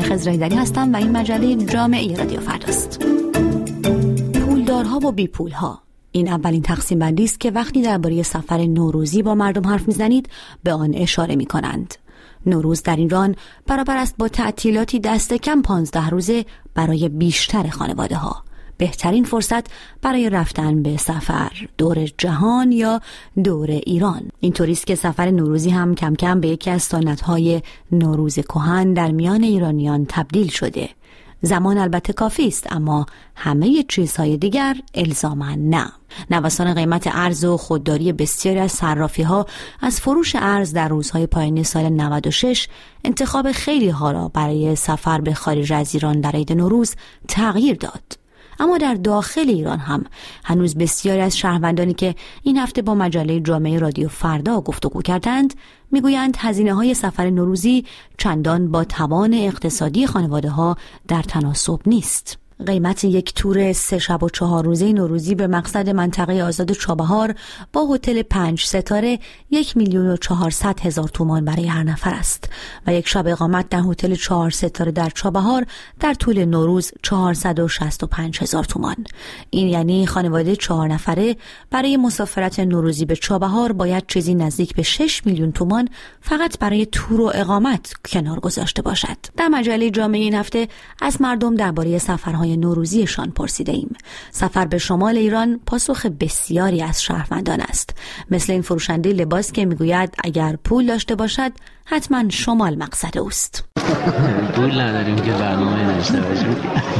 خضر حیدری هستم و این مجله جامعه رادیو فرداست. پولدارها و بی پولها، این اولین تقسیم بندی است که وقتی درباره سفر نوروزی با مردم حرف میزنید به آن اشاره میکنند. نوروز در ایران برابر است با تعطیلاتی دست کم 15 روزه برای بیشتر خانواده ها. بهترین فرصت برای رفتن به سفر، دور جهان یا دور ایران. اینطوری است که سفر نوروزی هم کم کم به یکی از سنت‌های نوروز کهن در میان ایرانیان تبدیل شده. زمان البته کافی است، اما همه چیزهای دیگر الزاماً نه. نوسان قیمت ارز و خودداری بسیاری از صرافی‌ها از فروش ارز در روزهای پایانی سال 96 انتخاب خیلی ها را برای سفر به خارج از ایران در عید نوروز تغییر داد. اما در داخل ایران هم هنوز بسیاری از شهروندانی که این هفته با مجله جامعه رادیو فردا گفتگو کردند میگویند هزینه‌های سفر نوروزی چندان با توان اقتصادی خانواده‌ها در تناسب نیست. قیمت یک تور 3 شب و 4 روزه نوروزی به مقصد منطقه آزاد چابهار با هتل 5 ستاره 1,400,000 تومان برای هر نفر است و یک شب اقامت در هتل 4 ستاره در چابهار در طول نوروز 465,000 تومان. این یعنی خانواده 4 نفره برای مسافرت نوروزی به چابهار باید چیزی نزدیک به 6 میلیون تومان فقط برای تور و اقامت کنار گذاشته باشد. در مجله جامعه این هفته از مردم درباره سفرهای نوروزیشان پرسیده ایم. سفر به شمال ایران پاسخ بسیاری از شهروندان است، مثل این فروشنده لباس که میگوید اگر پول داشته باشد حتما شمال مقصد اوست. پول نداریم که برنامه داشته باشیم.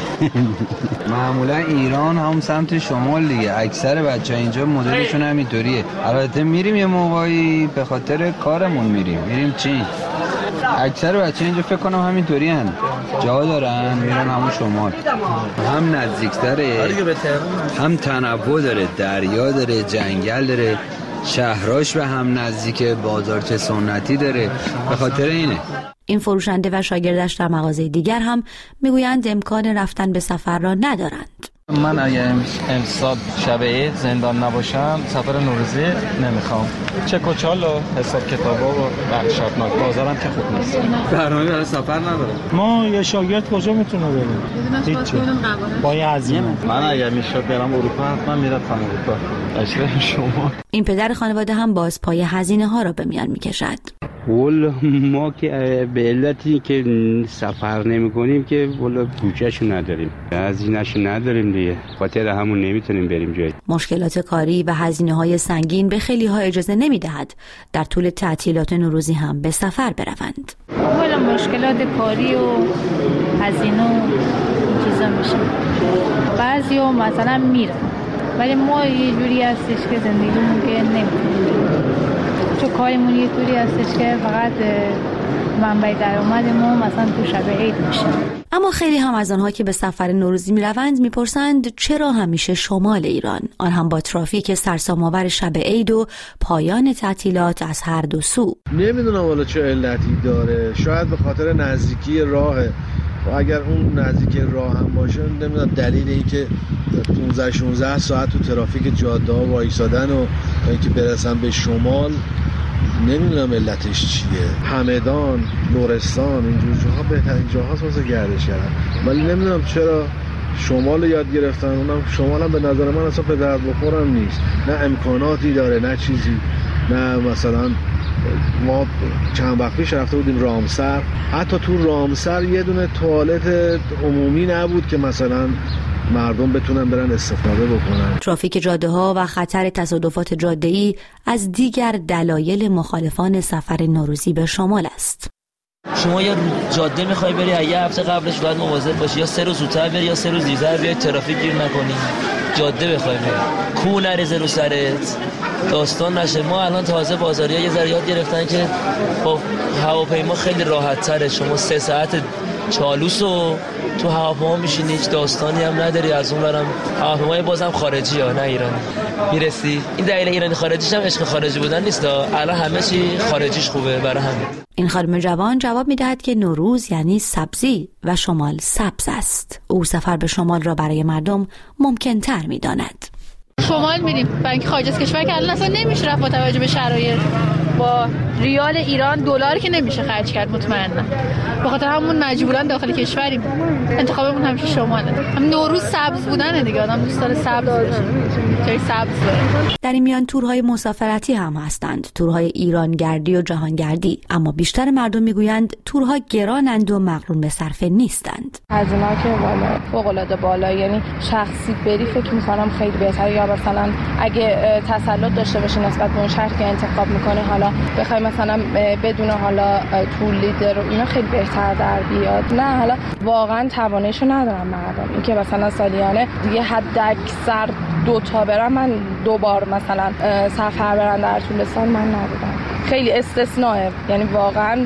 معمولا ایران هم سمت شمال دیگه، اکثر بچه‌ها اینجا مدلشون همینطوریه. البته میریم یه موقعی به خاطر کارمون میریم چی؟ اکثر بچه‌ها اینجا فکر کنم همینطوری هن، جا دارن میرن همون شمال. هم نزدیکتره، هم تنوع داره، دریا داره، جنگل داره، شهراش به هم نزدیک، بازارچه سنتی داره، به خاطر اینه. این فروشنده و شاگردش در مغازه دیگر هم میگویند امکان رفتن به سفر را ندارند. من اگه امسال شب عید زندان نباشم سفر نوروزی نمیخوام. چک و چال و حساب کتابا و وحشتناک، بازارم که خوب نیست. برنامه برای سفر نداره. ما یه شاگرد کجا میتونه بریم؟ هیچ. با یه هزینه. من اگه میشد برم اروپا حتما میرفتم اروپا. اشتباه شما. این پدر خانواده هم باز پای هزینه ها را به میان میکشد. ول ما که به علتی که سفر نمی کنیم که والا بودجه‌شو نداریم، هزینه‌شو نداریم دیگه، خاطر همون نمیتونیم بریم جایی. مشکلات کاری و هزینه‌های سنگین به خیلی ها اجازه نمیدهد در طول تعطیلات نوروزی هم به سفر بروند. والا مشکلات کاری و هزینه و چیزا میشه. بعضیا مثلا میرن ولی ما یه جوری هستش که زندگیمون که نمیتونیم، چون کارمون یه طوری هستش که فقط منبع درآمد ما مثلا تو شب عید میشه. اما خیلی هم از آنها که به سفر نوروزی میروند میپرسند چرا همیشه شمال ایران، آن هم با ترافیک سرسام‌آور شب عید و پایان تعطیلات از هر دو سو؟ نمیدونم والا چه علتی داره، شاید به خاطر نزدیکی راهه و اگر اون نزدیکی راه هم باشه نمیدونم دلیل این که 15-16 ساعت تو ترافیک جاده ها وایسادن و اینکه برسن به شمال نمیدونم علتش چیه. همدان، لرستان اینجور جاها بهترین جاهاست واسه گردش کردن، ولی نمیدونم چرا شمال یاد گرفتن. اونم شمال هم به نظر من اصلا به درد بخورم نیست، نه امکاناتی داره نه چیزی، نه مثلا ما چند وقت پیش رفته بودیم رامسر، حتی تو رامسر یه دونه توالت عمومی نبود که مثلا مردم بتونن برن استفاده بکنن. ترافیک جاده ها و خطر تصادفات جاده‌ای از دیگر دلایل مخالفان سفر نوروزی به شمال است. شما یا جاده میخوای بری، یه هفته قبلش باید مواظب باشی، یا 3 روز زودتر بری یا 3 روز دیرتر بیای، ترافیک گیر نکنی، جاده بخوای بری، کو نریزه رو سرت، داستان نشه. ما الان تازه بازاری‌ها یه ذره یاد گرفتن که با هواپیما خیلی راحت تره، شما 3 ساعت چالوس و تو هواپیما میشینی، هیچ داستانی هم نداری. از اون برم هواپیمای بازم خارجی ها نه ایرانی میرسی. این دلیل ایرانی خارجیش هم عشق خارجی بودن نیست، الان همه چی خارجیش خوبه برای همین. این خانم جوان جواب میدهد که نوروز یعنی سبزی و شمال سبز است. او سفر به شمال را برای مردم ممکن تر میداند. شمال میریم برای اینکه خارج از کشور که الان اصلا نمیشه رفت با توجه به شرایط. با ریال ایران دلار که نمیشه خرج کرد مطمئنا. به خاطر همون مجبورن داخل کشوریم. انتخابمون همیشه شماله. هم نوروز سبز بودن دیگه، آدم دوست داره سبز باشه. جای سبز داره. در این میان تورهای مسافرتی هم هستند، تورهای ایرانگردی و جهانگردی، اما بیشتر مردم میگویند تورها گرانند و مقرون به صرفه نیستند. هزینه‌ها که بالا، فوق‌العاده بالا، یعنی شخصی بری فکر می‌کنم خیلی بهتره، یا مثلا اگه تسلط داشته باشی نسبت به اون شهر که انتخاب می‌کنی، حالا بخوای مثلا بدون حالا تور لیدر و اینا خیلی بهتر در بیاد. نه حالا واقعا تواناییشو ندارم مردم، اینکه مثلا سالیانه دیگه حد اکثر 2 تا برم، من 2 بار مثلا سفر برن در طول سال من ندیدم. خیلی استثنائه، یعنی واقعا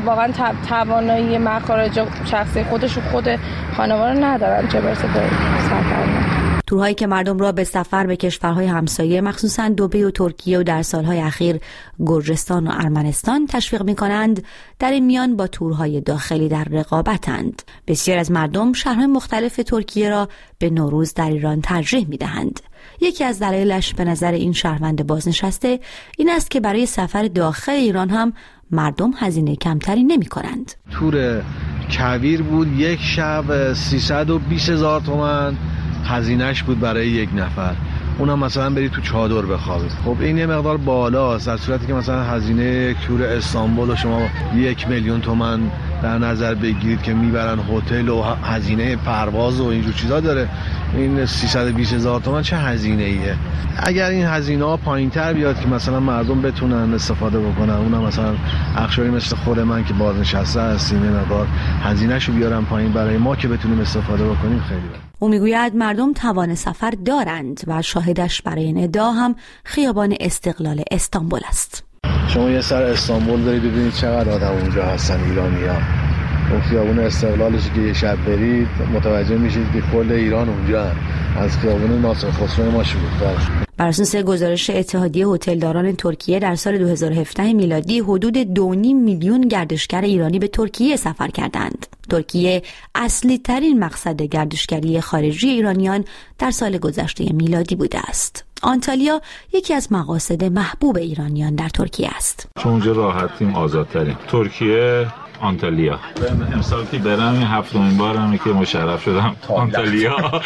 توانایی مخارج شخصی خودش و خود خانواده رو ندارن چه برسه به سفر. تورهایی که مردم را به سفر به کشورهای همسایه مخصوصاً دبی و ترکیه و در سالهای اخیر گرجستان و ارمنستان تشویق می‌کنند، در این میان با تورهای داخلی در رقابتند. بسیار از مردم شهرهای مختلف ترکیه را به نوروز در ایران ترجیح می‌دهند. یکی از دلایلش به نظر این شهروند بازنشسته این است که برای سفر داخل ایران هم مردم هزینه کمتری نمی‌کنند. تور کویر بود، یک شب 320,000 تومان هزینهش بود برای یک نفر، اونم مثلا بری تو چادر بخوابی. خب این یه مقدار بالاست، در صورتی که مثلا هزینه تور استانبول رو شما 1,000,000 تومان در نظر بگیرید که میبرن هتل و هزینه پرواز و اینجور چیزا داره، این 320,000 تومان چه هزینه ایه؟ اگر این هزینه ها پایین تر بیاد که مثلا مردم بتونن استفاده بکنن، اونم مثلا اخشاری مثل خود من که بازنشسته هستیم، یه مقدار هزینه‌شو بیارن پایین برای ما که بتونیم استفاده بکنیم، خیلی بهتره. او میگوید مردم توان سفر دارند و شاهدش برای این ادعا هم خیابان استقلال استانبول است. شما یه سر استانبول برید ببینید چقدر آدم اونجا هستن، ایرانی‌ها. اون خیابون استقلالش که یه شب برید متوجه میشید که کل ایران اونجا هست. از خیابون ناصر خسرو ما شروع. بر اساس گزارش اتحادیه هتلداران ترکیه در سال 2017 میلادی حدود 2.5 میلیون گردشگر ایرانی به ترکیه سفر کردند. ترکیه اصلی ترین مقصد گردشگری خارجی ایرانیان در سال گذشته میلادی بوده است. آنتالیا یکی از مقاصد محبوب ایرانیان در ترکیه است. چون اونجا راحتیم، آزادتریم. ترکیه، آنتالیا. امسال که برم 7مین بارمه که مشرف شدم آنتالیا.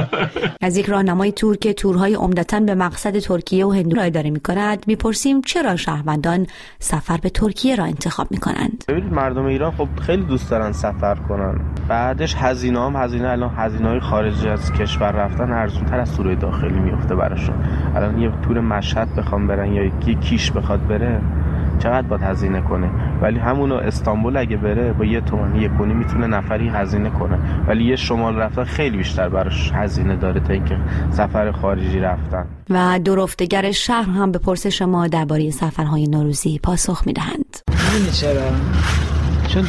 از یک راهنمای تور که تورهای عمدتاً به مقصد ترکیه و هندو را اداره می‌کند می‌پرسیم چرا شهروندان سفر به ترکیه را انتخاب می‌کنند. ببینید مردم ایران خب خیلی دوست دارن سفر کنن. بعدش هزینه‌های خارجی از کشور رفتن ارزان‌تر از تور داخلی میفته براشون. الان یه تور مشهد بخوام برن یا یه کیش بخواد بره چقدر باید هزینه کنه، ولی همونو استانبول اگه بره با 1 تومن 1.5 میتونه نفری هزینه کنه، ولی یه شمال رفتن خیلی بیشتر براش هزینه داره تا اینکه سفر خارجی رفتن. و دورفتگر شهر هم به پرسش ما درباره سفرهای نوروزی پاسخ میدهند. میدونی چرا؟ چون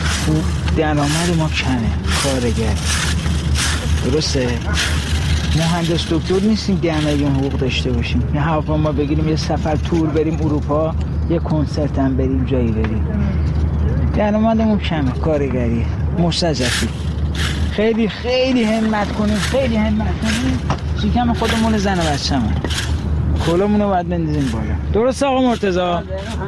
درآمد ما کمه، کارگر. درسته؟ مهندس دکتر نیستیم 10 میلیون حقوق داشته باشیم. یه هواپیما بگیریم یه سفر تور بریم اروپا، یه کنسرت هم بریم جایی بریم. درآمدمون کمه، کارگری، مستضعفی. خیلی خیلی همت کنیم، شکم خودمون زن و بچه‌مون. کلامون رو باید بندازیم بالا. درست آقا مرتضی؟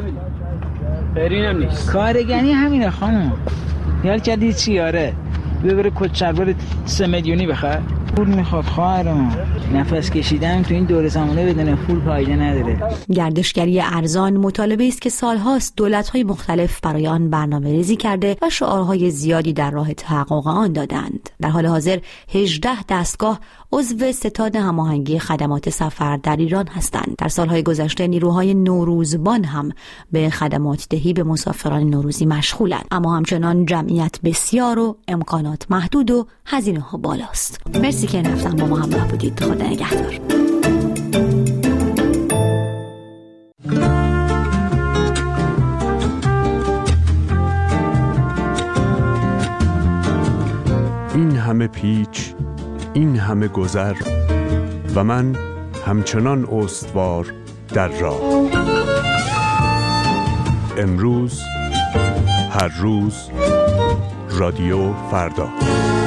برینم نیست. کارگری همینه خانم. یال کردی چی آره؟ ببره کچلوار 3 میلیونی بخره. پول میخواد خواهرم. نفس کشیدم تو این دور زمانه بدون پول فایده نداره. گردشگری ارزان مطالبه است که سالهاست دولت‌های مختلف برای آن برنامه‌ریزی کرده و شعارهای زیادی در راه تحقق آن دادند. در حال حاضر 18 دستگاه عضو ستاد هماهنگی خدمات سفر در ایران هستند. در سالهای گذشته نیروهای نوروزبان هم به خدمات دهی به مسافران نوروزی مشغولند، اما همچنان جمعیت بسیار و امکانات محدود و هزینه‌ها بالاست. مرسی که این هفته با ما همراه بودید. خدا نگهدار. این همه پیچ، این همه گذر و من همچنان استوار در راه. امروز، هر روز، رادیو فردا.